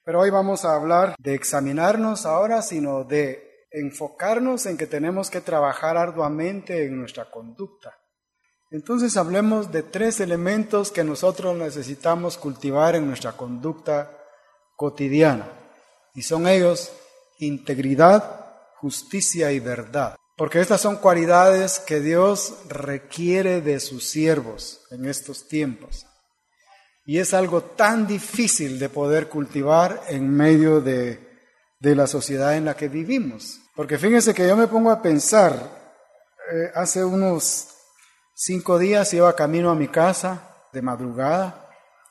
Pero hoy vamos a hablar de examinarnos ahora, sino de enfocarnos en que tenemos que trabajar arduamente en nuestra conducta. Entonces hablemos de 3 elementos que nosotros necesitamos cultivar en nuestra conducta cotidiana. Y son ellos: integridad, justicia y verdad. Porque estas son cualidades que Dios requiere de sus siervos en estos tiempos. Y es algo tan difícil de poder cultivar en medio de la sociedad en la que vivimos. Porque fíjense que yo me pongo a pensar, hace unos 5 días iba camino a mi casa de madrugada,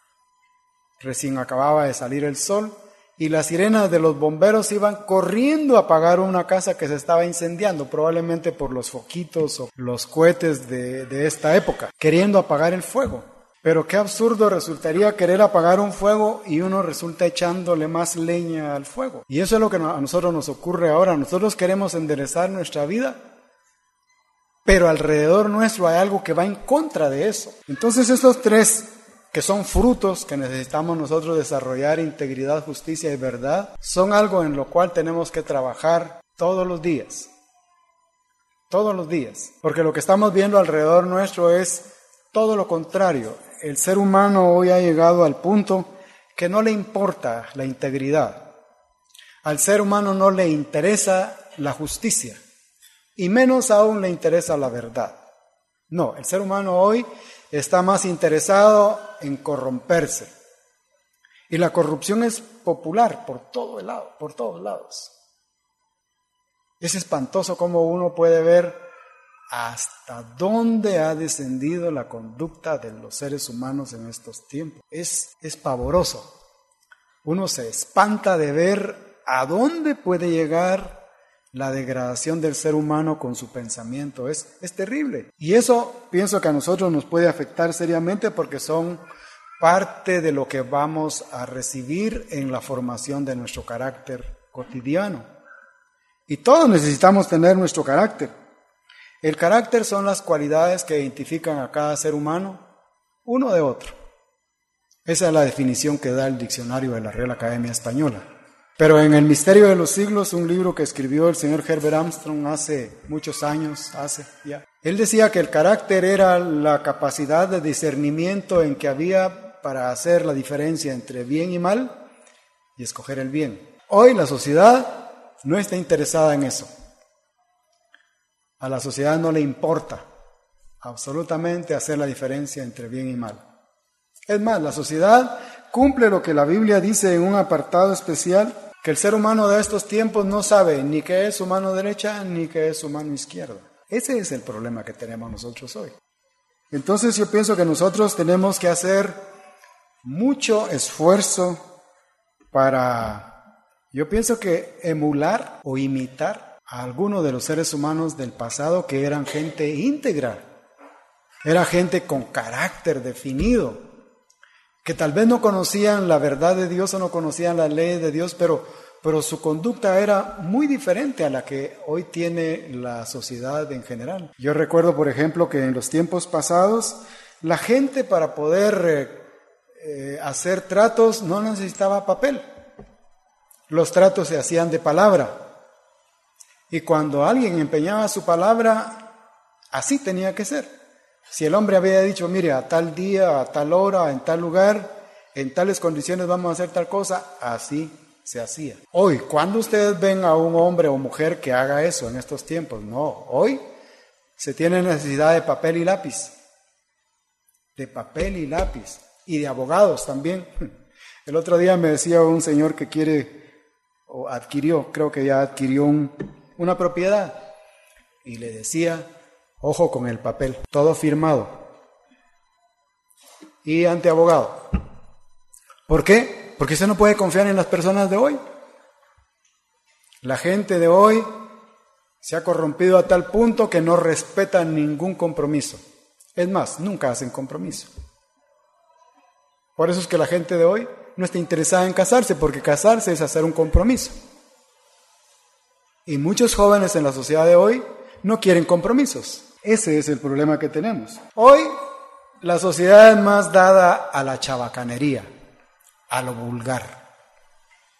recién acababa de salir el sol, y las sirenas de los bomberos iban corriendo a apagar una casa que se estaba incendiando, probablemente por los foquitos o los cohetes de esta época, queriendo apagar el fuego. Pero qué absurdo resultaría querer apagar un fuego y uno resulta echándole más leña al fuego. Y eso es lo que a nosotros nos ocurre ahora. Nosotros queremos enderezar nuestra vida, pero alrededor nuestro hay algo que va en contra de eso. Entonces estos 3 que son frutos que necesitamos nosotros desarrollar: integridad, justicia y verdad, son algo en lo cual tenemos que trabajar todos los días. Todos los días. Porque lo que estamos viendo alrededor nuestro es todo lo contrario. El ser humano hoy ha llegado al punto que no le importa la integridad. Al ser humano no le interesa la justicia, y menos aún le interesa la verdad. No, el ser humano hoy está más interesado en corromperse. Y la corrupción es popular por todos lados. Es espantoso cómo uno puede ver hasta dónde ha descendido la conducta de los seres humanos en estos tiempos. Es pavoroso. Uno se espanta de ver a dónde puede llegar la degradación del ser humano con su pensamiento. Es terrible. Y eso pienso que a nosotros nos puede afectar seriamente, porque son parte de lo que vamos a recibir en la formación de nuestro carácter cotidiano. Y todos necesitamos tener nuestro carácter. El carácter son las cualidades que identifican a cada ser humano uno de otro. Esa es la definición que da el diccionario de la Real Academia Española. Pero en El Misterio de los Siglos, un libro que escribió el señor Herbert Armstrong hace muchos años, él decía que el carácter era la capacidad de discernimiento en que había para hacer la diferencia entre bien y mal y escoger el bien. Hoy la sociedad no está interesada en eso. A la sociedad no le importa absolutamente hacer la diferencia entre bien y mal. Es más, la sociedad cumple lo que la Biblia dice en un apartado especial, que el ser humano de estos tiempos no sabe ni qué es su mano derecha ni qué es su mano izquierda. Ese es el problema que tenemos nosotros hoy. Entonces yo pienso que nosotros tenemos que hacer mucho esfuerzo para, yo pienso que emular o imitar a algunos de los seres humanos del pasado, que eran gente íntegra, era gente con carácter definido, que tal vez no conocían la verdad de Dios o no conocían la ley de Dios, pero su conducta era muy diferente a la que hoy tiene la sociedad en general. Yo recuerdo, por ejemplo, que en los tiempos pasados la gente, para poder hacer tratos, no necesitaba papel. Los tratos se hacían de palabra. Y cuando alguien empeñaba su palabra, así tenía que ser. Si el hombre había dicho, mire, a tal día, a tal hora, en tal lugar, en tales condiciones vamos a hacer tal cosa, así se hacía. Hoy, ¿cuándo ustedes ven a un hombre o mujer que haga eso en estos tiempos? No, hoy se tiene necesidad de papel y lápiz. De papel y lápiz. Y de abogados también. El otro día me decía un señor que quiere, o adquirió, creo que ya adquirió una propiedad, y le decía, ojo con el papel, todo firmado y ante abogado. ¿Por qué? Porque usted no puede confiar en las personas de hoy. La gente de hoy se ha corrompido a tal punto que no respetan ningún compromiso. Es más, nunca hacen compromiso. Por eso es que la gente de hoy no está interesada en casarse, porque casarse es hacer un compromiso. Y muchos jóvenes en la sociedad de hoy no quieren compromisos. Ese es el problema que tenemos. Hoy la sociedad es más dada a la chabacanería, a lo vulgar.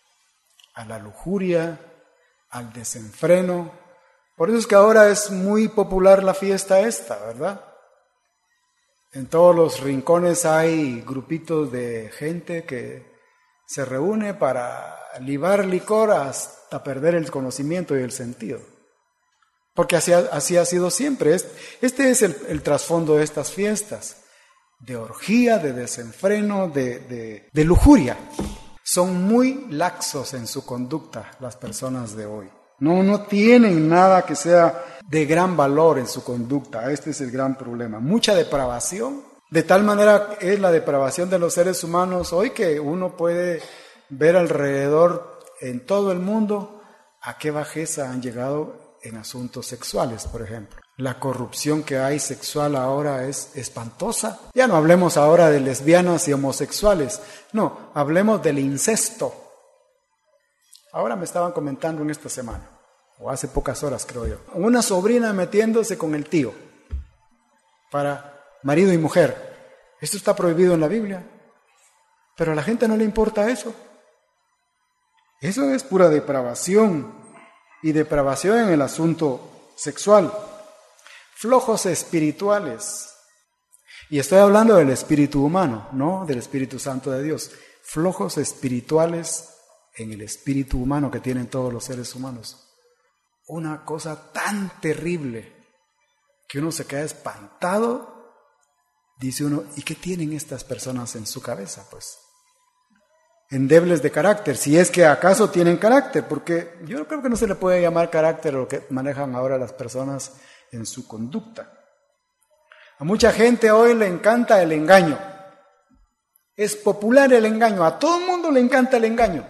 a la lujuria, al desenfreno. Por eso es que ahora es muy popular la fiesta esta, ¿verdad? En todos los rincones hay grupitos de gente que se reúne para libar licor hasta perder el conocimiento y el sentido. Porque así ha sido siempre. Este es el trasfondo de estas fiestas, de orgía, de desenfreno, de lujuria. Son muy laxos en su conducta las personas de hoy. No tienen nada que sea de gran valor en su conducta. Este es el gran problema. Mucha depravación. De tal manera es la depravación de los seres humanos hoy que uno puede ver alrededor en todo el mundo a qué bajeza han llegado en asuntos sexuales, por ejemplo. La corrupción que hay sexual ahora es espantosa. Ya no hablemos ahora de lesbianas y homosexuales. No, hablemos del incesto. Ahora me estaban comentando en esta semana, o hace pocas horas creo yo, una sobrina metiéndose con el tío para marido y mujer. Esto está prohibido en la Biblia, pero a la gente no le importa eso. Eso es pura depravación, y depravación en el asunto sexual. Flojos espirituales. Y estoy hablando del espíritu humano, no del Espíritu Santo de Dios. Flojos espirituales en el espíritu humano que tienen todos los seres humanos. Una cosa tan terrible que uno se queda espantado. Dice uno, ¿y qué tienen estas personas en su cabeza? Pues endebles de carácter, si es que acaso tienen carácter, porque yo creo que no se le puede llamar carácter a lo que manejan ahora las personas en su conducta. A mucha gente hoy le encanta el engaño. Es popular el engaño, a todo el mundo le encanta el engaño.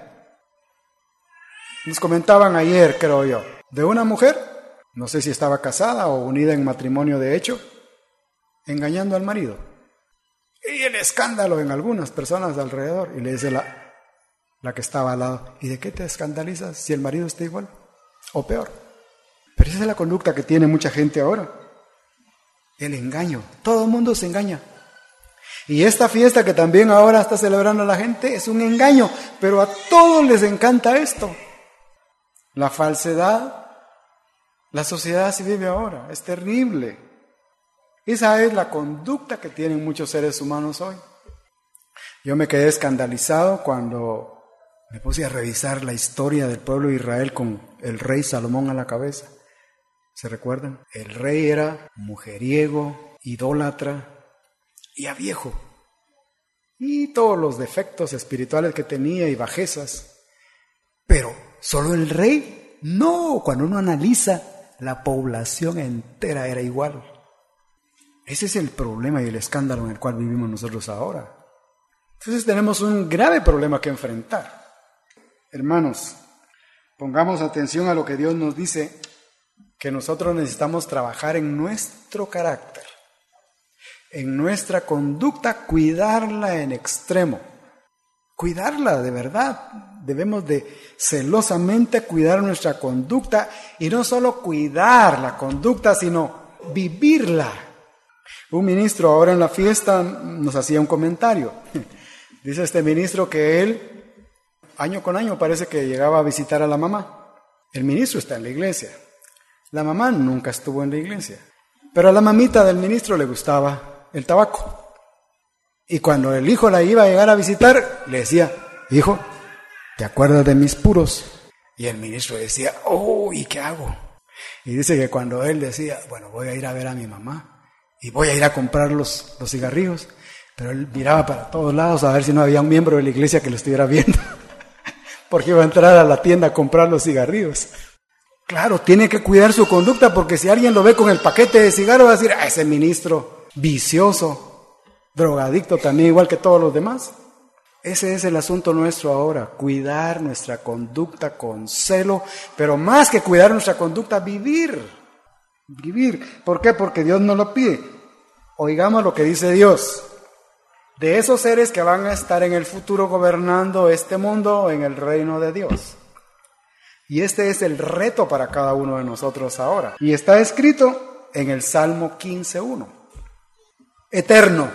Nos comentaban ayer, creo yo, de una mujer, no sé si estaba casada o unida en matrimonio de hecho, engañando al marido. Y el escándalo en algunas personas alrededor. Y le dice la que estaba al lado, ¿y de qué te escandalizas si el marido está igual o peor? Pero esa es la conducta que tiene mucha gente ahora. El engaño. Todo el mundo se engaña. Y esta fiesta que también ahora está celebrando la gente es un engaño, pero a todos les encanta esto. La falsedad. La sociedad se vive ahora. Es terrible. Esa es la conducta que tienen muchos seres humanos hoy. Yo me quedé escandalizado cuando me puse a revisar la historia del pueblo de Israel con el rey Salomón a la cabeza. ¿Se recuerdan? El rey era mujeriego, idólatra y a viejo. Y todos los defectos espirituales que tenía y bajezas. Pero solo el rey, no, cuando uno analiza, la población entera era igual. Ese es el problema y el escándalo en el cual vivimos nosotros ahora. Entonces tenemos un grave problema que enfrentar. Hermanos, pongamos atención a lo que Dios nos dice, que nosotros necesitamos trabajar en nuestro carácter, en nuestra conducta, cuidarla en extremo. Cuidarla de verdad. Debemos de celosamente cuidar nuestra conducta, y no solo cuidar la conducta, sino vivirla. Un ministro ahora en la fiesta nos hacía un comentario. Dice este ministro que él, año con año, parece que llegaba a visitar a la mamá. El ministro está en la iglesia. La mamá nunca estuvo en la iglesia. Pero a la mamita del ministro le gustaba el tabaco. Y cuando el hijo la iba a llegar a visitar, le decía, hijo, ¿te acuerdas de mis puros? Y el ministro decía, oh, ¿y qué hago? Y dice que cuando él decía, bueno, voy a ir a ver a mi mamá y voy a ir a comprar los cigarrillos, pero él miraba para todos lados a ver si no había un miembro de la iglesia que lo estuviera viendo, porque iba a entrar a la tienda a comprar los cigarrillos. Claro, tiene que cuidar su conducta, porque si alguien lo ve con el paquete de cigarros, va a decir, ese ministro vicioso, drogadicto también, igual que todos los demás. Ese es el asunto nuestro ahora, cuidar nuestra conducta con celo, pero más que cuidar nuestra conducta, vivir. ¿Por qué? Porque Dios nos lo pide. Oigamos lo que dice Dios. De esos seres que van a estar en el futuro gobernando este mundo en el reino de Dios. Y este es el reto para cada uno de nosotros ahora. Y está escrito en el Salmo 15:1. Eterno.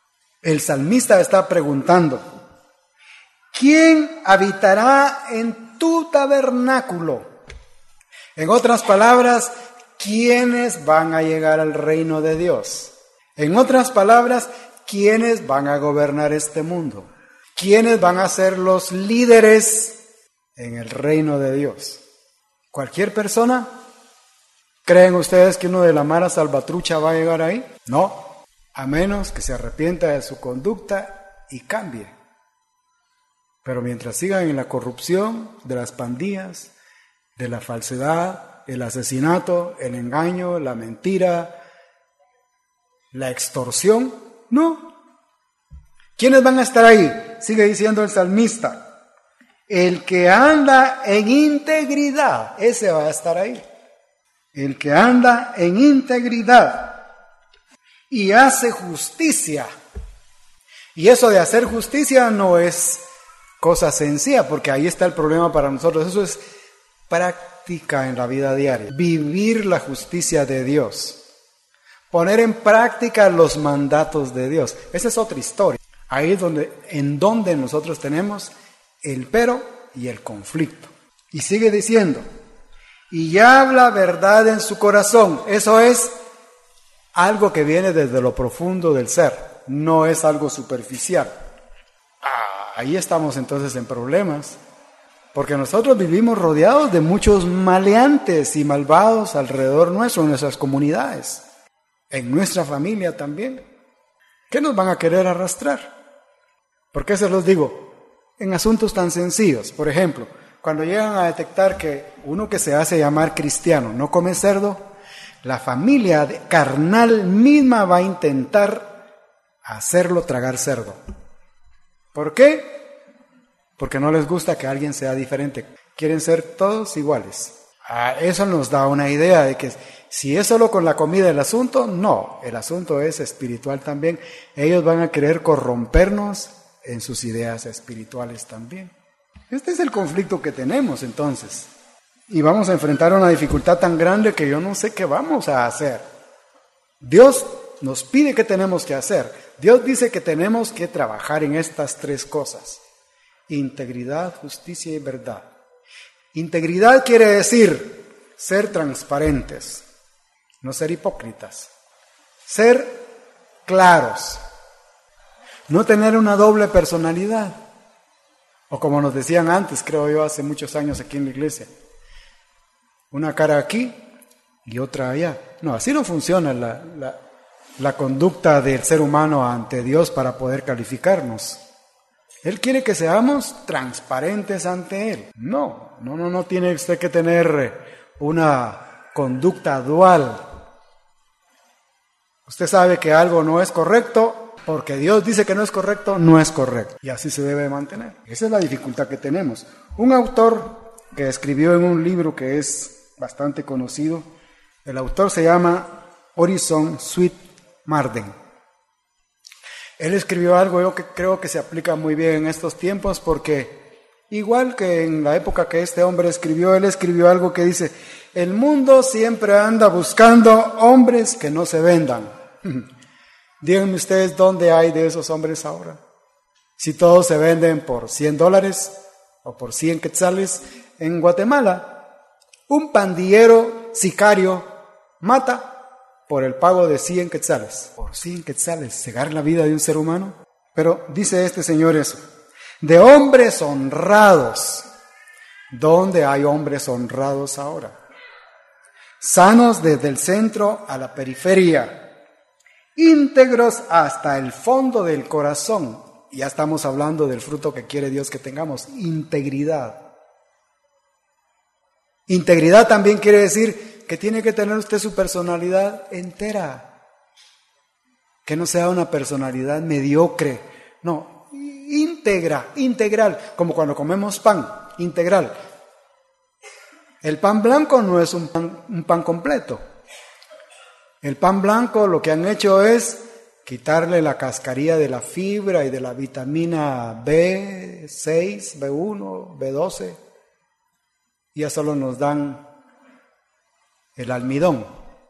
El salmista está preguntando, ¿quién habitará en tu tabernáculo. En otras palabras, ¿quiénes van a llegar al reino de Dios? En otras palabras, ¿quiénes van a gobernar este mundo? ¿Quiénes van a ser los líderes en el reino de Dios? ¿Cualquier persona? ¿Creen ustedes que uno de la mara salvatrucha va a llegar ahí? No, a menos que se arrepienta de su conducta y cambie. Pero mientras sigan en la corrupción de las pandillas, de la falsedad, el asesinato, el engaño, la mentira, la extorsión, no. ¿Quiénes van a estar ahí? Sigue diciendo el salmista. El que anda en integridad, ese va a estar ahí. El que anda en integridad y hace justicia. Y eso de hacer justicia no es cosa sencilla, porque ahí está el problema para nosotros. Eso es práctica en la vida diaria. Vivir la justicia de Dios. Poner en práctica los mandatos de Dios. Esa es otra historia. Ahí es en donde nosotros tenemos el pero y el conflicto. Y sigue diciendo, y habla verdad en su corazón. Eso es algo que viene desde lo profundo del ser, no es algo superficial. Ahí estamos entonces en problemas, porque nosotros vivimos rodeados de muchos maleantes y malvados alrededor nuestro, en nuestras comunidades, en nuestra familia también. ¿Qué nos van a querer arrastrar? ¿Por qué se los digo? En asuntos tan sencillos. Por ejemplo, cuando llegan a detectar que uno que se hace llamar cristiano no come cerdo, la familia carnal misma va a intentar hacerlo tragar cerdo. ¿Por qué? Porque no les gusta que alguien sea diferente. Quieren ser todos iguales. Eso nos da una idea de que si es solo con la comida el asunto, no. El asunto es espiritual también. Ellos van a querer corrompernos en sus ideas espirituales también. Este es el conflicto que tenemos entonces. Y vamos a enfrentar una dificultad tan grande que yo no sé qué vamos a hacer. Dios nos pide qué tenemos que hacer. Dios dice que tenemos que trabajar en estas tres cosas: integridad, justicia y verdad. Integridad quiere decir ser transparentes, no ser hipócritas, ser claros, no tener una doble personalidad, o como nos decían antes, creo yo, hace muchos años aquí en la iglesia, una cara aquí y otra allá. No, así no funciona la conducta del ser humano ante Dios para poder calificarnos. Él quiere que seamos transparentes ante Él. No tiene usted que tener una conducta dual. Usted sabe que algo no es correcto, porque Dios dice que no es correcto, no es correcto. Y así se debe mantener. Esa es la dificultad que tenemos. Un autor que escribió en un libro que es bastante conocido, el autor se llama Orison Swett Marden. Él escribió algo yo que creo que se aplica muy bien en estos tiempos, porque igual que en la época que este hombre escribió, él escribió algo que dice: el mundo siempre anda buscando hombres que no se vendan. Díganme ustedes dónde hay de esos hombres ahora. Si todos se venden por $100 o por 100 quetzales, en Guatemala, un pandillero sicario mata por el pago de 100 quetzales. Por 100 quetzales, cegar la vida de un ser humano. Pero dice este señor eso: de hombres honrados. ¿Dónde hay hombres honrados ahora? Sanos desde el centro a la periferia. Íntegros hasta el fondo del corazón. Ya estamos hablando del fruto que quiere Dios que tengamos: integridad. Integridad también quiere decir que tiene que tener usted su personalidad entera. Que no sea una personalidad mediocre. No, íntegra, integral. Como cuando comemos pan, integral. El pan blanco no es un pan completo. El pan blanco lo que han hecho es quitarle la cascarilla de la fibra y de la vitamina B6, B1, B12. Y ya solo nos dan el almidón.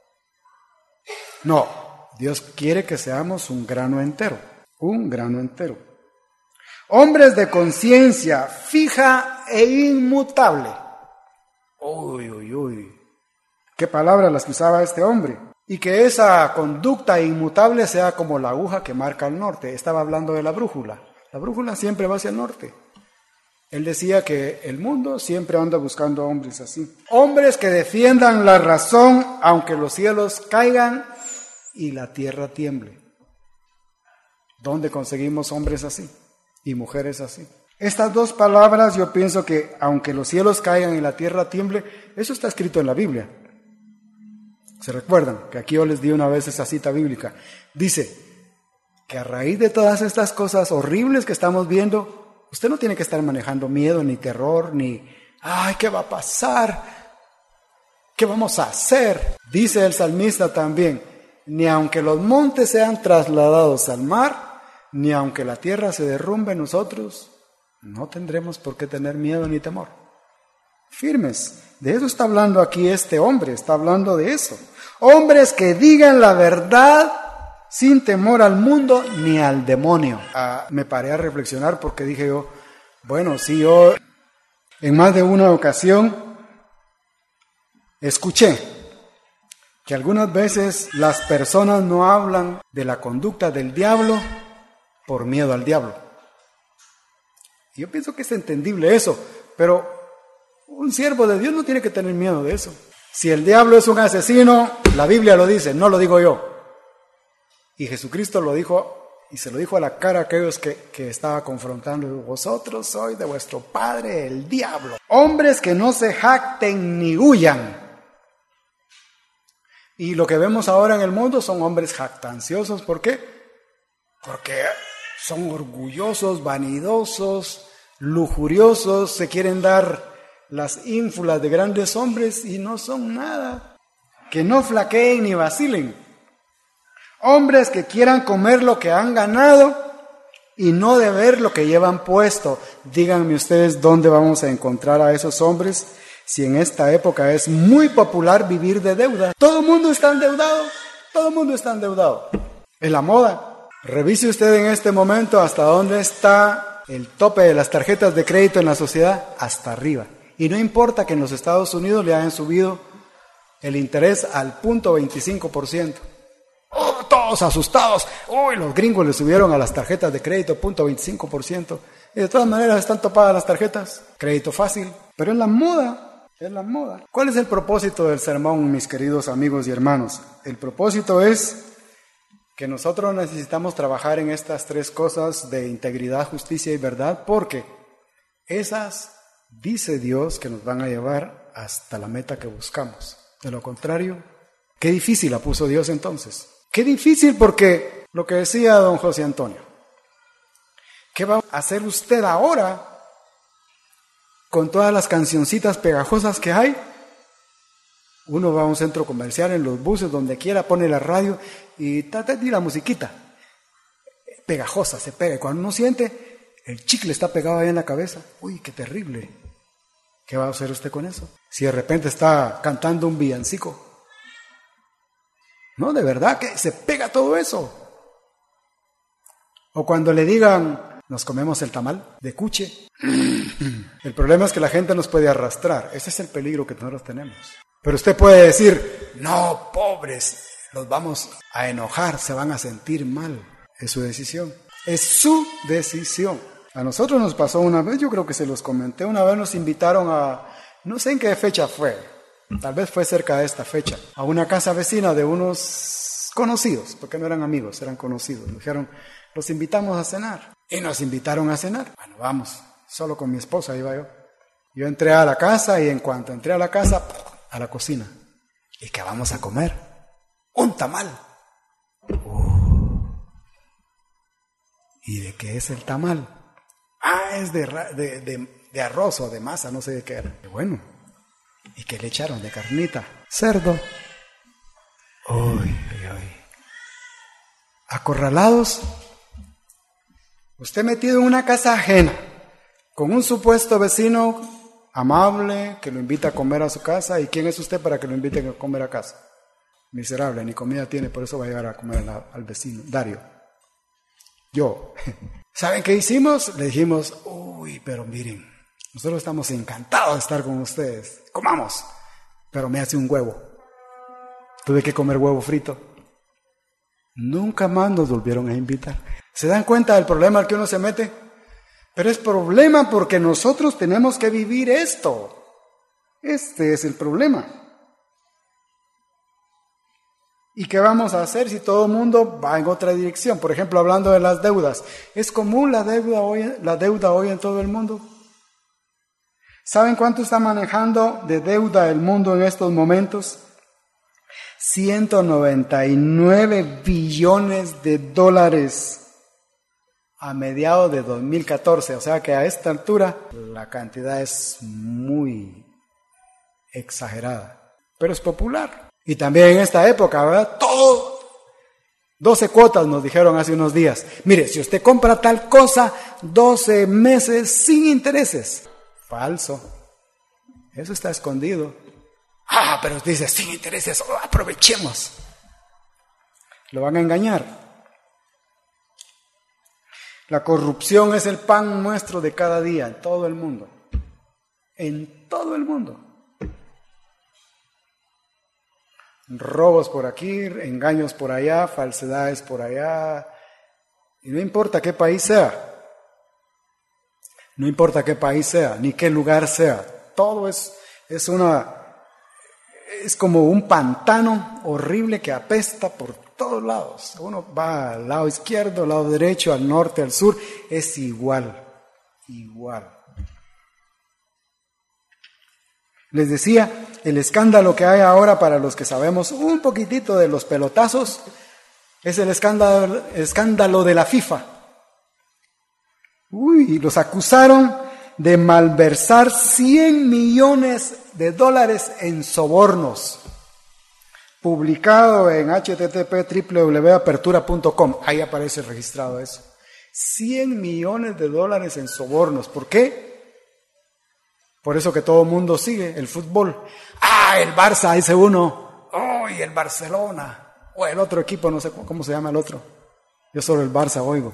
No, Dios quiere que seamos un grano entero. Un grano entero. Hombres de conciencia fija e inmutable. Uy, uy, uy. Qué palabras las que usaba este hombre. Y que esa conducta inmutable sea como la aguja que marca el norte. Estaba hablando de la brújula. La brújula siempre va hacia el norte. Él decía que el mundo siempre anda buscando hombres así. Hombres que defiendan la razón aunque los cielos caigan y la tierra tiemble. ¿Dónde conseguimos hombres así y mujeres así? Estas dos palabras yo pienso que aunque los cielos caigan y la tierra tiemble, eso está escrito en la Biblia. ¿Se recuerdan? Que aquí yo les di una vez esa cita bíblica. Dice que a raíz de todas estas cosas horribles que estamos viendo, usted no tiene que estar manejando miedo, ni terror, ni ¡ay, qué va a pasar! ¿Qué vamos a hacer? Dice el salmista también, ni aunque los montes sean trasladados al mar, ni aunque la tierra se derrumbe, nosotros no tendremos por qué tener miedo ni temor. Firmes. De eso está hablando aquí este hombre, está hablando de eso. Hombres que digan la verdad sin temor al mundo ni al demonio. Me paré a reflexionar porque dije yo, bueno, si yo en más de una ocasión escuché que algunas veces las personas no hablan de la conducta del diablo por miedo al diablo. Y yo pienso que es entendible eso, pero un siervo de Dios no tiene que tener miedo de eso. Si el diablo es un asesino, la Biblia lo dice, no lo digo yo. Y Jesucristo lo dijo, y se lo dijo a la cara a aquellos que estaba confrontando. Vosotros sois de vuestro padre el diablo. Hombres que no se jacten ni huyan. Y lo que vemos ahora en el mundo son hombres jactanciosos. ¿Por qué? Porque son orgullosos, vanidosos, lujuriosos, se quieren dar las ínfulas de grandes hombres y no son nada. Que no flaqueen ni vacilen. Hombres que quieran comer lo que han ganado y no deber lo que llevan puesto. Díganme ustedes dónde vamos a encontrar a esos hombres si en esta época es muy popular vivir de deuda. Todo el mundo está endeudado, todo el mundo está endeudado. Es la moda. Revise usted en este momento hasta dónde está el tope de las tarjetas de crédito en la sociedad, hasta arriba. Y no importa que en los Estados Unidos le hayan subido el interés al 0.25%. ¡Oh, todos asustados! ¡Uy, los gringos le subieron a las tarjetas de crédito 0.25%! Y de todas maneras están topadas las tarjetas. Crédito fácil. Pero es la moda, es la moda. ¿Cuál es el propósito del sermón, mis queridos amigos y hermanos? El propósito es que nosotros necesitamos trabajar en estas tres cosas de integridad, justicia y verdad, porque esas, dice Dios, que nos van a llevar hasta la meta que buscamos. De lo contrario, qué difícil la puso Dios entonces. Qué difícil, porque lo que decía don José Antonio, ¿qué va a hacer usted ahora con todas las cancioncitas pegajosas que hay? Uno va a un centro comercial, en los buses, donde quiera, pone la radio y la musiquita pegajosa, se pega. Y cuando uno siente, el chicle está pegado ahí en la cabeza. Uy, qué terrible. ¿Qué va a hacer usted con eso? Si de repente está cantando un villancico. No, de verdad que se pega todo eso. O cuando le digan, nos comemos el tamal de cuche. El problema es que la gente nos puede arrastrar. Ese es el peligro que nosotros tenemos. Pero usted puede decir, no, pobres, los vamos a enojar, se van a sentir mal. Es su decisión. Es su decisión. A nosotros nos pasó una vez, yo creo que se los comenté, una vez nos invitaron a, no sé en qué fecha fue, tal vez fue cerca de esta fecha, a una casa vecina de unos conocidos, porque no eran amigos, eran conocidos. Nos dijeron, los invitamos a cenar. Y nos invitaron a cenar. Bueno, vamos, solo con mi esposa iba yo. Yo entré a la casa y en cuanto entré a la casa, a la cocina. ¿Y qué vamos a comer? Un tamal. ¿Y de qué es el tamal? Es de arroz o de masa, no sé de qué era. Bueno, ¿y qué le echaron de carnita? Cerdo. Uy. Acorralados. Usted metido en una casa ajena, con un supuesto vecino amable que lo invita a comer a su casa. ¿Y quién es usted para que lo inviten a comer a casa? Miserable, ni comida tiene, por eso va a llegar a comer al vecino, Dario. Yo. ¿Saben qué hicimos? Le dijimos, uy, pero miren, Nosotros estamos encantados de estar con ustedes. Comamos. Pero me hace un huevo. Tuve que comer huevo frito. Nunca más nos volvieron a invitar. ¿Se dan cuenta del problema al que uno se mete? Pero es problema porque nosotros tenemos que vivir esto. Este es el problema. ¿Y qué vamos a hacer si todo el mundo va en otra dirección? Por ejemplo, hablando de las deudas. ¿Es común la deuda hoy en todo el mundo? ¿Saben cuánto está manejando de deuda el mundo en estos momentos? 199 billones de dólares a mediados de 2014. O sea que a esta altura la cantidad es muy exagerada. Pero es popular. Y también en esta época, ¿verdad? Todo. 12 cuotas nos dijeron hace unos días. Mire, si usted compra tal cosa, 12 meses sin intereses. Falso. Eso está escondido. Pero usted dice, sin intereses, aprovechemos. Lo van a engañar. La corrupción es el pan nuestro de cada día en todo el mundo. En todo el mundo. Robos por aquí, engaños por allá, falsedades por allá. Y no importa qué país sea. No importa qué país sea, ni qué lugar sea. Todo es como un pantano horrible que apesta por todos lados. Uno va al lado izquierdo, al lado derecho, al norte, al sur. Es igual. Les decía, el escándalo que hay ahora, para los que sabemos un poquitito de los pelotazos, es el escándalo de la FIFA. Los acusaron de malversar $100 millones en sobornos. Publicado en http://www.apertura.com. Ahí aparece registrado eso. $100 millones en sobornos. ¿Por qué? Por eso que todo el mundo sigue el fútbol. El Barça, dice uno. Y el Barcelona. O el otro equipo, no sé cómo se llama el otro. Yo solo el Barça oigo.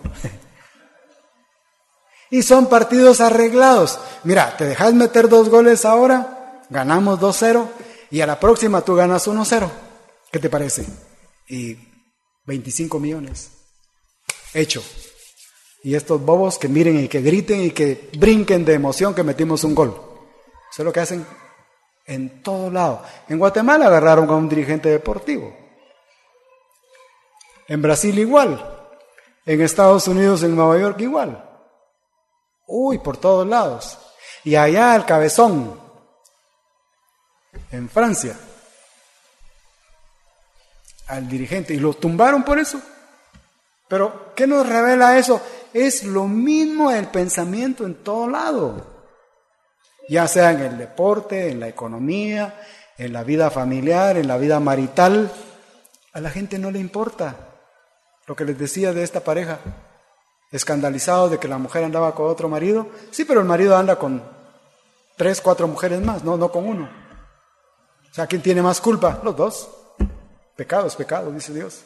Y son partidos arreglados. Mira, te dejas meter 2 goles ahora, ganamos 2-0, y a la próxima tú ganas 1-0. ¿Qué te parece? Y 25 millones. Hecho. Y estos bobos que miren y que griten y que brinquen de emoción que metimos un gol. Eso es lo que hacen en todo lado. En Guatemala agarraron a un dirigente deportivo. En Brasil igual. En Estados Unidos, en Nueva York igual. Por todos lados. Y allá el cabezón. En Francia. Al dirigente. Y lo tumbaron por eso. Pero, ¿qué nos revela eso? Es lo mismo el pensamiento en todo lado. Ya sea en el deporte, en la economía, en la vida familiar, en la vida marital. A la gente no le importa. Lo que les decía de esta pareja. Escandalizado de que la mujer andaba con otro marido. Sí, pero el marido anda con 3, 4 mujeres más, no con uno. O sea, ¿quién tiene más culpa? Los dos. Pecado es pecado, dice Dios.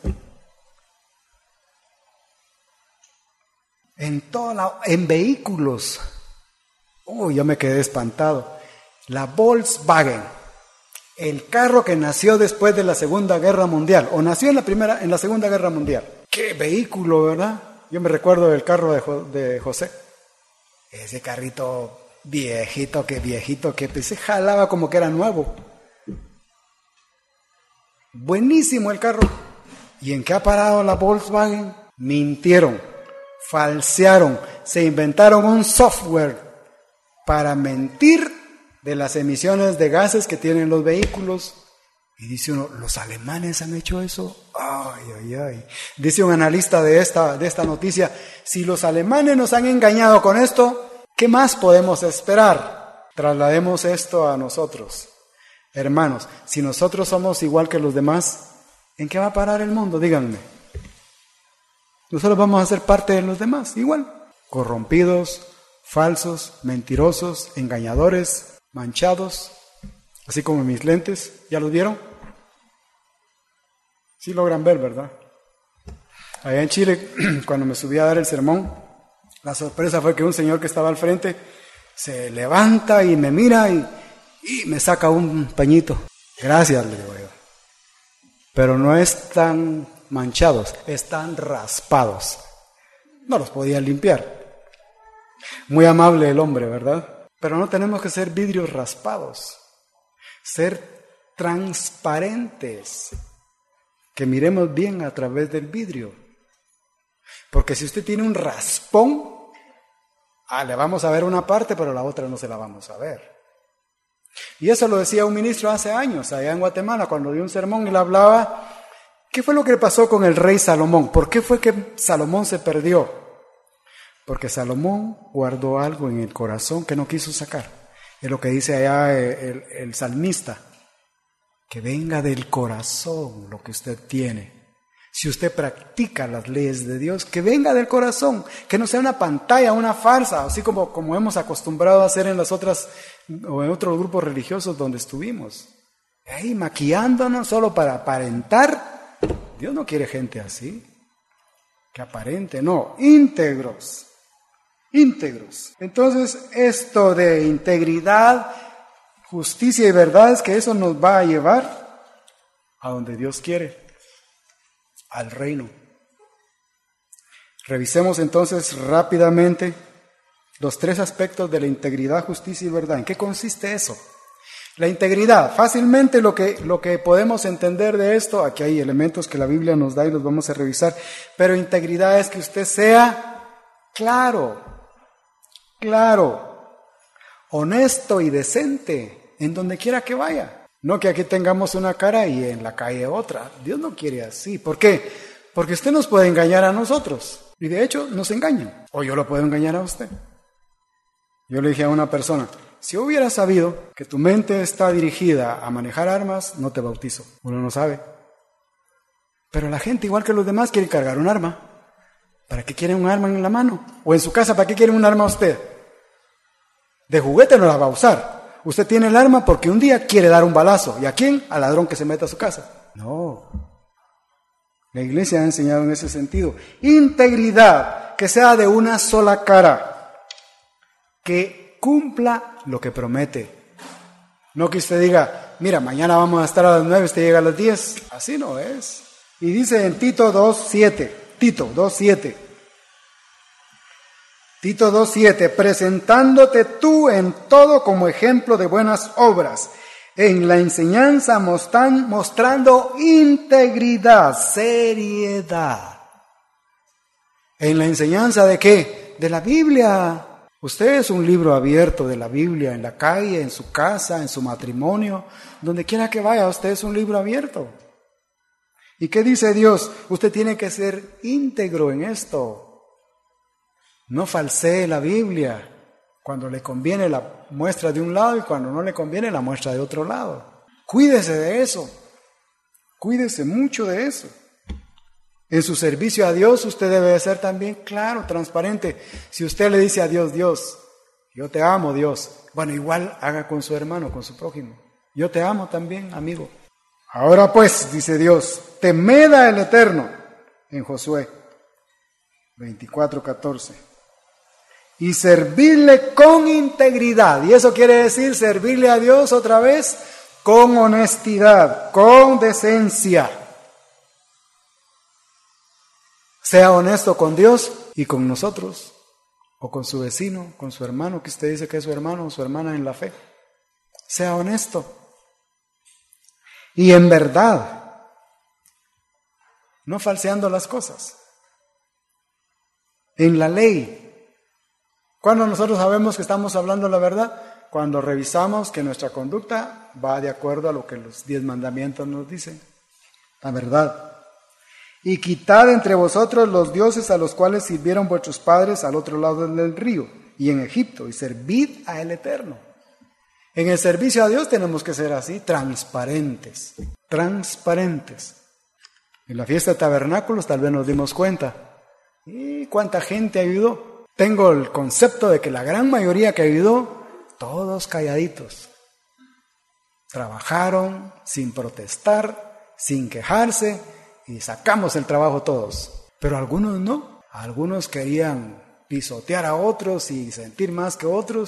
En vehículos. Yo me quedé espantado. La Volkswagen, el carro que nació después de la Segunda Guerra Mundial, o nació en la Segunda Guerra Mundial. ¡Qué vehículo!, ¿verdad? Yo me recuerdo del carro de José. Ese carrito viejito que se jalaba como que era nuevo. Buenísimo el carro. ¿Y en qué ha parado la Volkswagen? Mintieron, falsearon, se inventaron un software para mentir de las emisiones de gases que tienen los vehículos. Y dice uno, ¿los alemanes han hecho eso? Ay. Dice un analista de esta noticia, si los alemanes nos han engañado con esto, ¿qué más podemos esperar? Traslademos esto a nosotros. Hermanos, si nosotros somos igual que los demás, ¿en qué va a parar el mundo? Díganme. Nosotros vamos a ser parte de los demás, igual. Corrompidos, falsos, mentirosos, engañadores, manchados, así como mis lentes. ¿Ya los vieron? Sí logran ver, ¿verdad? Allá en Chile, cuando me subí a dar el sermón, la sorpresa fue que un señor que estaba al frente Se levanta y me mira y me saca un pañito. Gracias, le digo yo. Pero no están manchados, están raspados. No los podía limpiar. Muy amable el hombre, ¿verdad? Pero no tenemos que ser vidrios raspados. Ser transparentes. Que miremos bien a través del vidrio. Porque si usted tiene un raspón, le vamos a ver una parte, pero la otra no se la vamos a ver. Y eso lo decía un ministro hace años, allá en Guatemala, cuando dio un sermón y le hablaba, ¿qué fue lo que pasó con el rey Salomón? ¿Por qué fue que Salomón se perdió? Porque Salomón guardó algo en el corazón que no quiso sacar. Es lo que dice allá el salmista, que venga del corazón lo que usted tiene. Si usted practica las leyes de Dios, que venga del corazón, que no sea una pantalla, una farsa, así como hemos acostumbrado a hacer en las otras o en otros grupos religiosos donde estuvimos. Ahí maquillándonos solo para aparentar. Dios no quiere gente así, que aparente, no, íntegros. Entonces, esto de integridad, justicia y verdad es que eso nos va a llevar a donde Dios quiere. Al reino. Revisemos entonces rápidamente los 3 aspectos de la integridad, justicia y verdad. ¿En qué consiste eso? La integridad, fácilmente lo que podemos entender de esto, aquí hay elementos que la Biblia nos da y los vamos a revisar, pero integridad es que usted sea claro, honesto y decente en donde quiera que vaya. No que aquí tengamos una cara y en la calle otra. Dios no quiere así. ¿Por qué? Porque usted nos puede engañar a nosotros. Y de hecho nos engañan. O yo lo puedo engañar a usted. Yo le dije a una persona, si hubiera sabido que tu mente está dirigida a manejar armas, no te bautizo. Uno no sabe. Pero la gente, igual que los demás, quiere cargar un arma. ¿Para qué quieren un arma en la mano? O en su casa, ¿para qué quieren un arma usted? De juguete no la va a usar. Usted tiene el arma porque un día quiere dar un balazo. ¿Y a quién? Al ladrón que se meta a su casa. No. La iglesia ha enseñado en ese sentido. Integridad, que sea de una sola cara. Que cumpla lo que promete. No que usted diga, mira, mañana vamos a estar a las 9, usted llega a las 10. Así no es. Y dice en Tito 2:7, Tito 2:7, presentándote tú en todo como ejemplo de buenas obras, en la enseñanza mostrando integridad, seriedad. ¿En la enseñanza de qué? De la Biblia. Usted es un libro abierto de la Biblia, en la calle, en su casa, en su matrimonio, donde quiera que vaya, usted es un libro abierto. ¿Y qué dice Dios? Usted tiene que ser íntegro en esto. No falsee la Biblia. Cuando le conviene la muestra de un lado y cuando no le conviene la muestra de otro lado. Cuídese de eso. Cuídese mucho de eso. En su servicio a Dios usted debe de ser también claro, transparente. Si usted le dice a Dios, Dios, yo te amo, Dios. Bueno, igual haga con su hermano, con su prójimo. Yo te amo también, amigo. Ahora pues, dice Dios, temed al Eterno, en Josué 24:14. Y servirle con integridad. Y eso quiere decir servirle a Dios otra vez con honestidad, con decencia. Sea honesto con Dios y con nosotros, o con su vecino, con su hermano, que usted dice que es su hermano o su hermana en la fe. Sea honesto. Y en verdad, no falseando las cosas. En la ley. ¿Cuándo nosotros sabemos que estamos hablando la verdad? Cuando revisamos que nuestra conducta va de acuerdo a lo que los 10 mandamientos nos dicen. La verdad. Y quitad entre vosotros los dioses a los cuales sirvieron vuestros padres al otro lado del río y en Egipto, y servid al Eterno. En el servicio a Dios tenemos que ser así, transparentes. En la fiesta de tabernáculos tal vez nos dimos cuenta. ¿Y cuánta gente ayudó? Tengo el concepto de que la gran mayoría que ayudó, todos calladitos. Trabajaron sin protestar, sin quejarse, y sacamos el trabajo todos. Pero algunos no. Algunos querían pisotear a otros y sentir más que otros.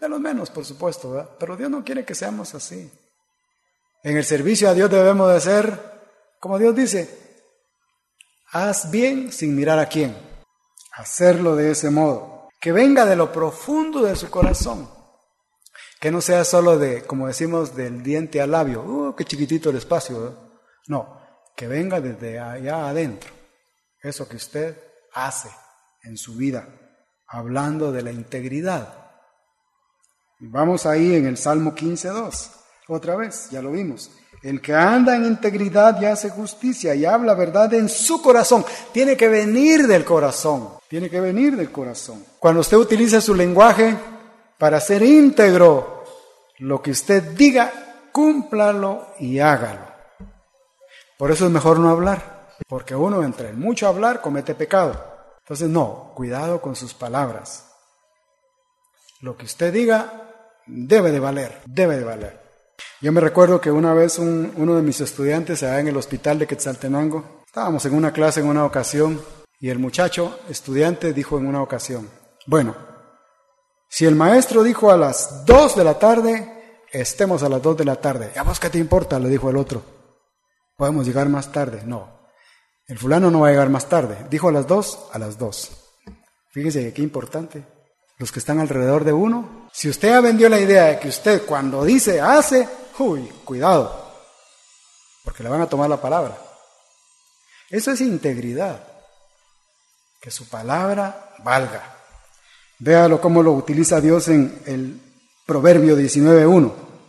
de los menos, por supuesto, ¿verdad? Pero Dios no quiere que seamos así. En el servicio a Dios debemos de ser, como Dios dice, haz bien sin mirar a quién. Hacerlo de ese modo. Que venga de lo profundo de su corazón. Que no sea solo de, como decimos, del diente al labio. Qué chiquitito el espacio, ¿verdad? No, que venga desde allá adentro. Eso que usted hace en su vida, hablando de la integridad. Vamos ahí en el Salmo 15:2, otra vez, ya lo vimos. El que anda en integridad y hace justicia y habla verdad en su corazón. Tiene que venir del corazón, tiene que venir del corazón. Cuando usted utiliza su lenguaje para ser íntegro, lo que usted diga, cúmplalo y hágalo. Por eso es mejor no hablar, porque uno entre mucho hablar comete pecado. Entonces no, cuidado con sus palabras. Lo que usted diga debe de valer, debe de valer. Yo me recuerdo que una vez uno de mis estudiantes allá en el hospital de Quetzaltenango, estábamos en una clase en una ocasión y el muchacho estudiante dijo en una ocasión, bueno, si el maestro dijo a las 2 de la tarde, estemos a las 2 de la tarde. ¿A vos qué te importa?, le dijo el otro. ¿Podemos llegar más tarde? No. El fulano no va a llegar más tarde. Dijo a las 2, a las 2. Fíjense qué importante. Los que están alrededor de uno. Si usted ya vendió la idea de que usted cuando dice, hace, cuidado. Porque le van a tomar la palabra. Eso es integridad. Que su palabra valga. Véalo cómo lo utiliza Dios en el Proverbio 19:1.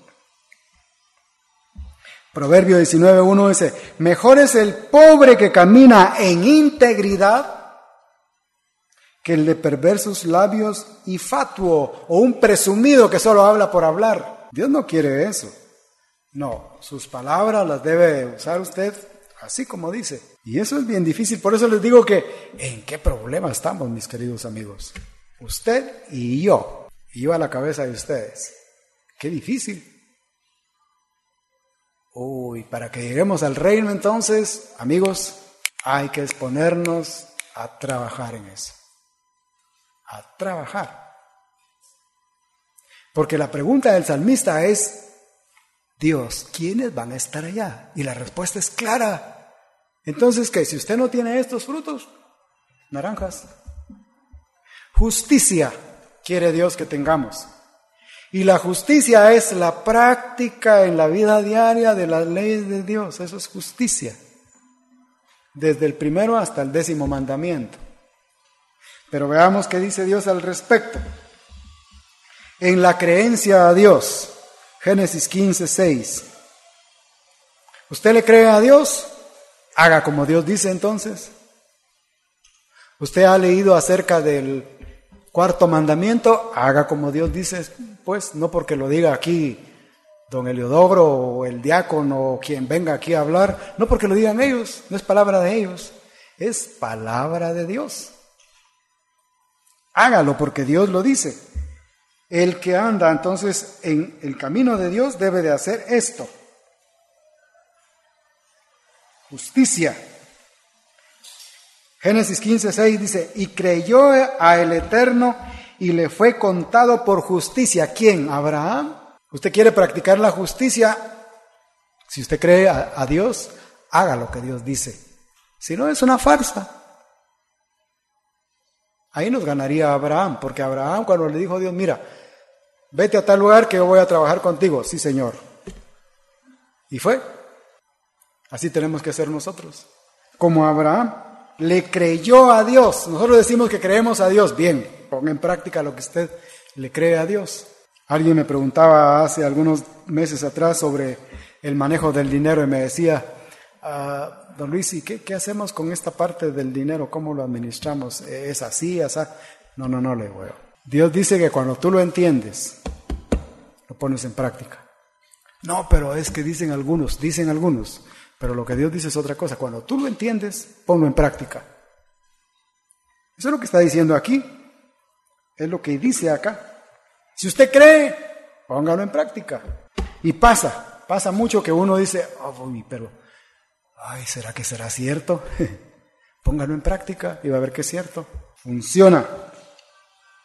Proverbio 19:1 dice, mejor es el pobre que camina en integridad que el de perversos labios y fatuo, o un presumido que solo habla por hablar. Dios no quiere eso. No, sus palabras las debe usar usted así como dice. Y eso es bien difícil, por eso les digo que ¿en qué problema estamos, mis queridos amigos? Usted y yo a la cabeza de ustedes. Qué difícil. Para que lleguemos al reino entonces, amigos, hay que exponernos a trabajar en eso. A trabajar. Porque la pregunta del salmista es, Dios, ¿quiénes van a estar allá? Y la respuesta es clara. Entonces, ¿qué? Si usted no tiene estos frutos, naranjas. Justicia quiere Dios que tengamos. Y la justicia es la práctica en la vida diaria de las leyes de Dios. Eso es justicia. Desde el primero hasta el 10º mandamiento. Pero veamos qué dice Dios al respecto. En la creencia a Dios. Génesis 15:6. ¿Usted le cree a Dios? Haga como Dios dice entonces. ¿Usted ha leído acerca del 4º mandamiento? Haga como Dios dice, pues no porque lo diga aquí don Eliodoro o el diácono o quien venga aquí a hablar, no porque lo digan ellos, no es palabra de ellos, es palabra de Dios. Hágalo porque Dios lo dice. El que anda entonces en el camino de Dios debe de hacer esto. Justicia. Génesis 15:6 dice, y creyó a el Eterno y le fue contado por justicia. ¿Quién? ¿Abraham? ¿Usted quiere practicar la justicia? Si usted cree a Dios, haga lo que Dios dice. Si no, es una farsa. Ahí nos ganaría Abraham, porque Abraham cuando le dijo a Dios, mira, vete a tal lugar que yo voy a trabajar contigo. Sí, Señor. Y fue. Así tenemos que ser nosotros. Como Abraham. Le creyó a Dios. Nosotros decimos que creemos a Dios. Bien, ponga en práctica lo que usted le cree a Dios. Alguien me preguntaba hace algunos meses atrás sobre el manejo del dinero y me decía, don Luis, ¿y qué hacemos con esta parte del dinero? ¿Cómo lo administramos? ¿Es así, así? No, le digo. Dios dice que cuando tú lo entiendes, lo pones en práctica. No, pero es que dicen algunos. Pero lo que Dios dice es otra cosa. Cuando tú lo entiendes, ponlo en práctica. Eso es lo que está diciendo aquí. Es lo que dice acá. Si usted cree, póngalo en práctica. Y pasa mucho que uno dice, pero, ¿será que será cierto? Póngalo en práctica y va a ver que es cierto. Funciona.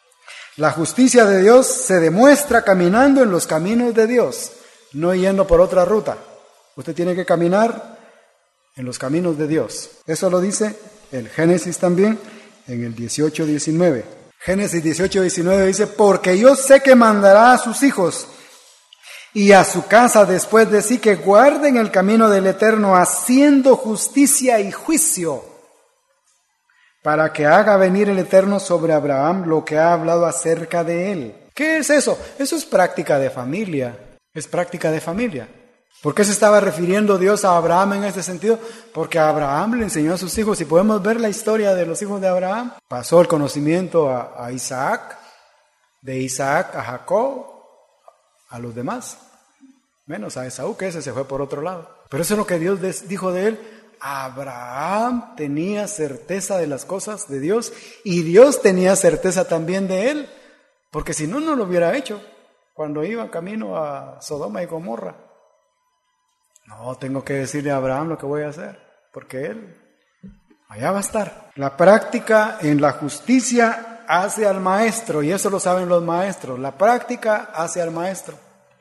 La justicia de Dios se demuestra caminando en los caminos de Dios, no yendo por otra ruta. Usted tiene que caminar en los caminos de Dios. Eso lo dice el Génesis también en el 18:19. Génesis 18:19 dice, porque yo sé que mandará a sus hijos y a su casa después de sí que guarden el camino del Eterno, haciendo justicia y juicio, para que haga venir el Eterno sobre Abraham lo que ha hablado acerca de él. ¿Qué es eso? Eso es práctica de familia. Es práctica de familia. ¿Por qué se estaba refiriendo Dios a Abraham en este sentido? Porque a Abraham le enseñó a sus hijos, y podemos ver la historia de los hijos de Abraham. Pasó el conocimiento a Isaac, de Isaac a Jacob, a los demás, menos a Esaú, que ese se fue por otro lado. Pero eso es lo que Dios dijo de él. Abraham tenía certeza de las cosas de Dios, y Dios tenía certeza también de él, porque si no, no lo hubiera hecho cuando iba camino a Sodoma y Gomorra. No, tengo que decirle a Abraham lo que voy a hacer, porque él allá va a estar. La práctica en la justicia hace al maestro, y eso lo saben los maestros. La práctica hace al maestro.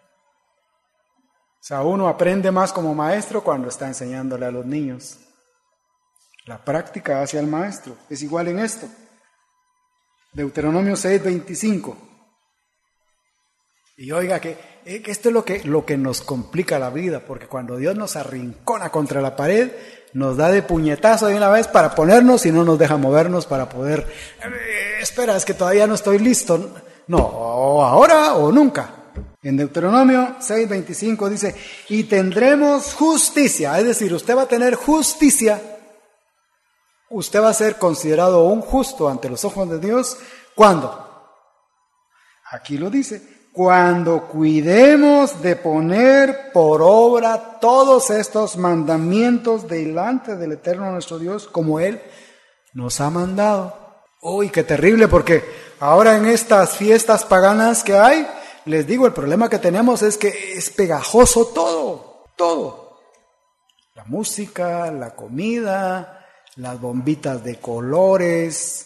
O sea, uno aprende más como maestro cuando está enseñándole a los niños. La práctica hace al maestro. Es igual en esto. Deuteronomio 6:25. Y oiga que esto es lo que nos complica la vida, porque cuando Dios nos arrincona contra la pared, nos da de puñetazo de una vez para ponernos y no nos deja movernos para poder, espera, es que todavía no estoy listo. No, ahora o nunca. En Deuteronomio 6:25 dice, y tendremos justicia, es decir, usted va a tener justicia, usted va a ser considerado un justo ante los ojos de Dios. ¿Cuándo? Aquí lo dice. Cuando cuidemos de poner por obra todos estos mandamientos delante del Eterno nuestro Dios, como Él nos ha mandado. Uy, qué terrible, porque ahora en estas fiestas paganas que hay, les digo, el problema que tenemos es que es pegajoso todo. La música, la comida, las bombitas de colores,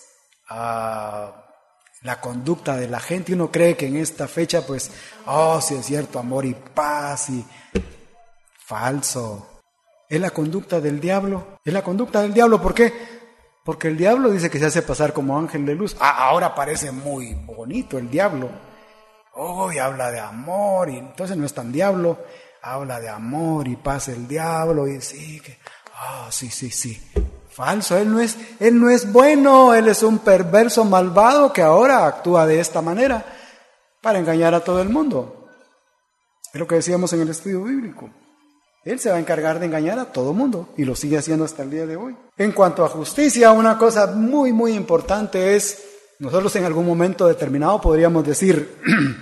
la conducta de la gente. Uno cree que en esta fecha, pues, sí es cierto, amor y paz, y falso. Es la conducta del diablo. Es la conducta del diablo. ¿Por qué? Porque el diablo dice que se hace pasar como ángel de luz. Ahora parece muy bonito el diablo. Y habla de amor, y entonces no es tan diablo. Habla de amor y paz el diablo, y sí, que, sí. Falso, él no es bueno, él es un perverso malvado que ahora actúa de esta manera para engañar a todo el mundo. Es lo que decíamos en el estudio bíblico. Él se va a encargar de engañar a todo el mundo y lo sigue haciendo hasta el día de hoy. En cuanto a justicia, una cosa muy, muy importante es, nosotros en algún momento determinado podríamos decir,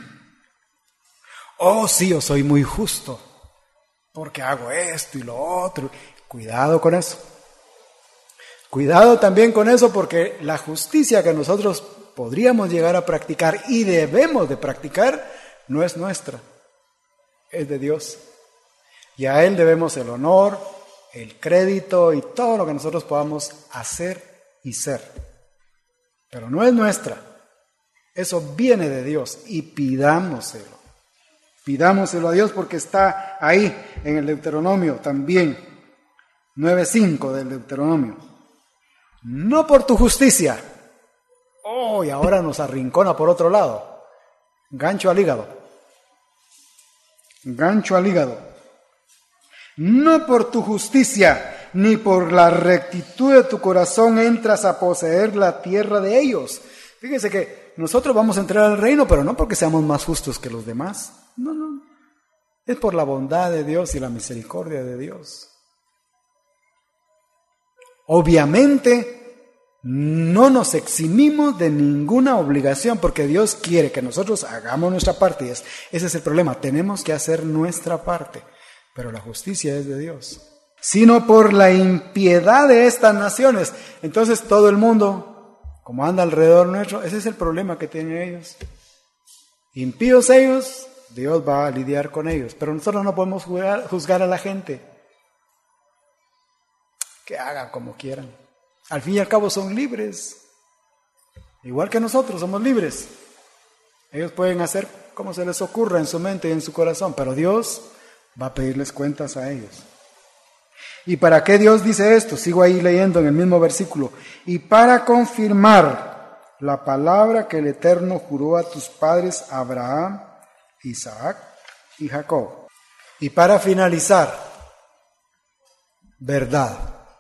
sí, yo soy muy justo, porque hago esto y lo otro. Cuidado con eso. Cuidado también con eso, porque la justicia que nosotros podríamos llegar a practicar y debemos de practicar no es nuestra, es de Dios. Y a Él debemos el honor, el crédito y todo lo que nosotros podamos hacer y ser. Pero no es nuestra, eso viene de Dios, y pidámoselo. Pidámoselo a Dios, porque está ahí en el Deuteronomio también, 9:5 del Deuteronomio. No por tu justicia. Y ahora nos arrincona por otro lado. Gancho al hígado. No por tu justicia, ni por la rectitud de tu corazón entras a poseer la tierra de ellos. Fíjense que nosotros vamos a entrar al reino, pero no porque seamos más justos que los demás. No. Es por la bondad de Dios y la misericordia de Dios. Obviamente, no nos eximimos de ninguna obligación, porque Dios quiere que nosotros hagamos nuestra parte. Ese es el problema, tenemos que hacer nuestra parte, pero la justicia es de Dios. Sino por la impiedad de estas naciones. Entonces todo el mundo, como anda alrededor nuestro, ese es el problema que tienen ellos. Impíos ellos, Dios va a lidiar con ellos, pero nosotros no podemos juzgar a la gente. Que hagan como quieran. Al fin y al cabo son libres. Igual que nosotros somos libres. Ellos pueden hacer como se les ocurra en su mente y en su corazón, pero Dios va a pedirles cuentas a ellos. ¿Y para qué Dios dice esto? Sigo ahí leyendo en el mismo versículo. Y para confirmar la palabra que el Eterno juró a tus padres Abraham, Isaac y Jacob. Y para finalizar, verdad.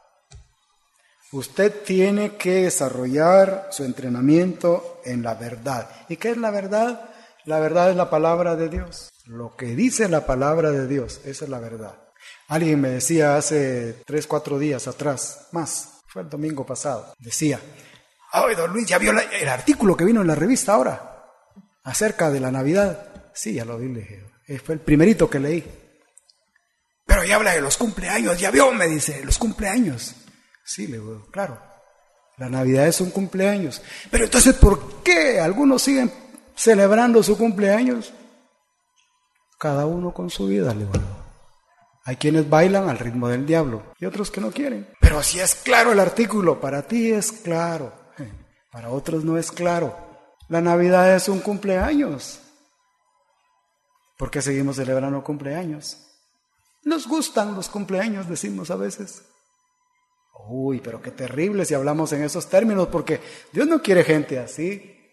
Usted tiene que desarrollar su entrenamiento en la verdad. ¿Y qué es la verdad? La verdad es la palabra de Dios. Lo que dice la palabra de Dios, esa es la verdad. Alguien me decía hace 3-4 días atrás, más, fue el domingo pasado, decía, ¡ay, don Luis, ya vio el artículo que vino en la revista ahora, acerca de la Navidad! Sí, ya lo vi, le dije, fue el primerito que leí. Pero ya habla de los cumpleaños, ya vio, me dice, los cumpleaños. Sí, le digo, claro, la Navidad es un cumpleaños. Pero entonces, ¿por qué algunos siguen celebrando su cumpleaños? Cada uno con su vida, le digo. Hay quienes bailan al ritmo del diablo y otros que no quieren. Pero si es claro el artículo, para ti es claro, para otros no es claro. La Navidad es un cumpleaños. ¿Por qué seguimos celebrando cumpleaños? Nos gustan los cumpleaños, decimos a veces. Uy, pero qué terrible si hablamos en esos términos, porque Dios no quiere gente así.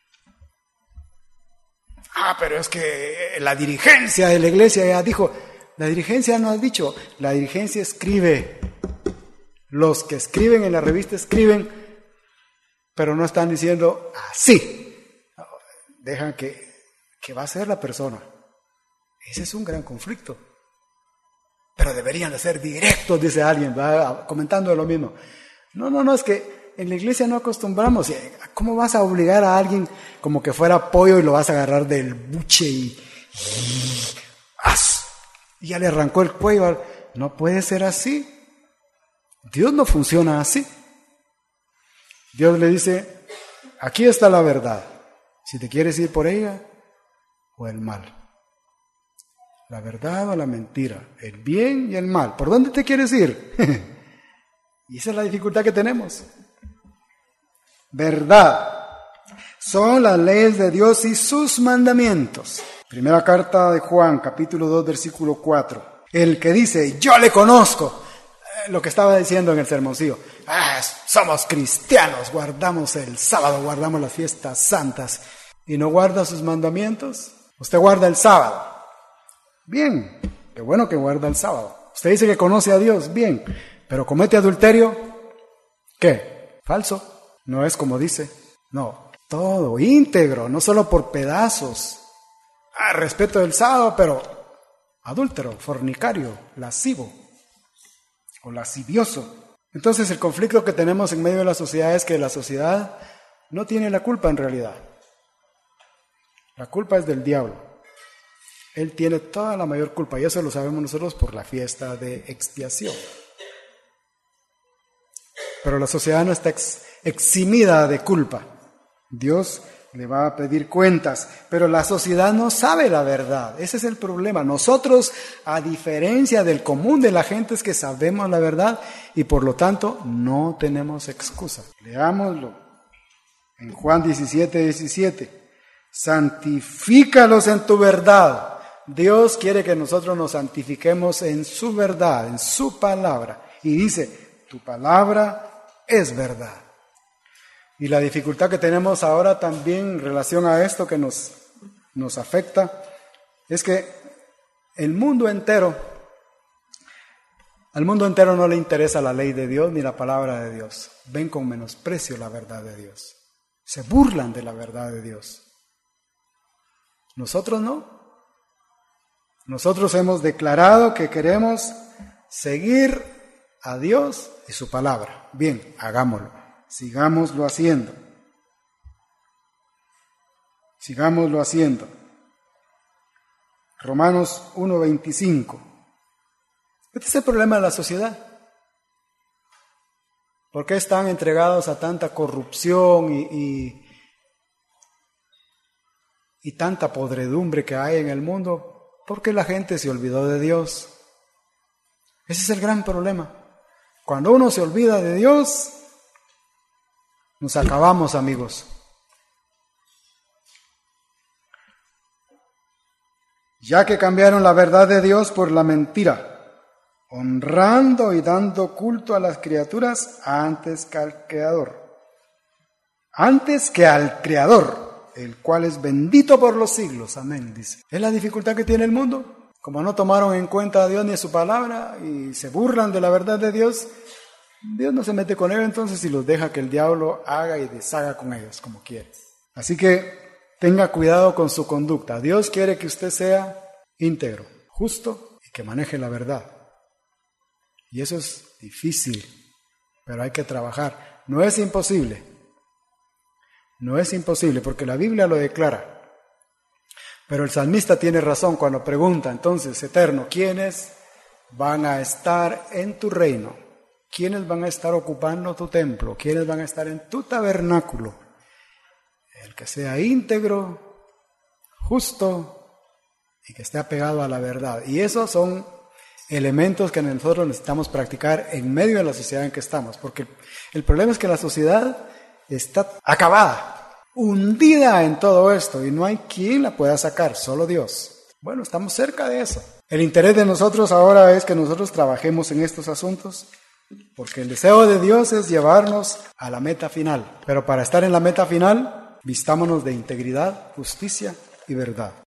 Pero es que la dirigencia de la iglesia ya dijo. La dirigencia no ha dicho, la dirigencia escribe. Los que escriben en la revista escriben, pero no están diciendo así. Dejan que va a ser la persona. Ese es un gran conflicto. Pero deberían de ser directos, dice alguien, va comentando lo mismo. No, es que en la iglesia no acostumbramos. ¿Cómo vas a obligar a alguien como que fuera pollo y lo vas a agarrar del buche y ya le arrancó el cuello? No puede ser así. Dios no funciona así. Dios le dice, aquí está la verdad, si te quieres ir por ella o el mal. La verdad o la mentira, el bien y el mal. ¿Por dónde te quieres ir? Y esa es la dificultad que tenemos. Verdad. Son las leyes de Dios y sus mandamientos. Primera carta de Juan, capítulo 2, versículo 4. El que dice, yo le conozco, lo que estaba diciendo en el sermoncillo, somos cristianos, guardamos el sábado, guardamos las fiestas santas, y no guarda sus mandamientos. Usted guarda el sábado. Bien, qué bueno que guarda el sábado. Usted dice que conoce a Dios, bien, pero comete adulterio, ¿qué? Falso. No es como dice. No, todo íntegro, no solo por pedazos. Respeto del sábado, pero adúltero, fornicario, lascivo o lascivioso. Entonces el conflicto que tenemos en medio de la sociedad es que la sociedad no tiene la culpa en realidad. La culpa es del diablo. Él tiene toda la mayor culpa y eso lo sabemos nosotros por la fiesta de expiación. Pero la sociedad no está eximida de culpa. Dios le va a pedir cuentas, pero la sociedad no sabe la verdad. Ese es el problema. Nosotros, a diferencia del común de la gente, es que sabemos la verdad y por lo tanto no tenemos excusa. Leámoslo en Juan 17:17. Santifícalos en tu verdad. Dios quiere que nosotros nos santifiquemos en su verdad, en su palabra. Y dice, tu palabra es verdad. Y la dificultad que tenemos ahora también en relación a esto que nos afecta, es que al mundo entero no le interesa la ley de Dios ni la palabra de Dios. Ven con menosprecio la verdad de Dios. Se burlan de la verdad de Dios. Nosotros no. Nosotros hemos declarado que queremos seguir a Dios y su palabra. Bien, hagámoslo. Sigámoslo haciendo. Sigámoslo haciendo. Romanos 1:25. Este es el problema de la sociedad. ¿Por qué están entregados a tanta corrupción y tanta podredumbre que hay en el mundo? Porque la gente se olvidó de Dios. Ese es el gran problema. Cuando uno se olvida de Dios, nos acabamos, amigos. ya que cambiaron la verdad de Dios por la mentira, honrando y dando culto a las criaturas antes que al Creador. Antes que al Creador, el cual es bendito por los siglos. Amén, dice. Es la dificultad que tiene el mundo. Como no tomaron en cuenta a Dios ni a su palabra y se burlan de la verdad de Dios, Dios no se mete con ellos entonces y los deja que el diablo haga y deshaga con ellos como quiere. Así que tenga cuidado con su conducta. Dios quiere que usted sea íntegro, justo y que maneje la verdad. Y eso es difícil, pero hay que trabajar. No es imposible. No es imposible porque la Biblia lo declara. Pero el salmista tiene razón cuando pregunta, entonces, Eterno, ¿quiénes van a estar en tu reino? ¿Quiénes van a estar ocupando tu templo? ¿Quiénes van a estar en tu tabernáculo? El que sea íntegro, justo y que esté apegado a la verdad. Y esos son elementos que nosotros necesitamos practicar en medio de la sociedad en que estamos. Porque el problema es que la sociedad está acabada, hundida en todo esto y no hay quien la pueda sacar, solo Dios. Bueno, estamos cerca de eso. El interés de nosotros ahora es que nosotros trabajemos en estos asuntos porque el deseo de Dios es llevarnos a la meta final. Pero para estar en la meta final, vistámonos de integridad, justicia y verdad.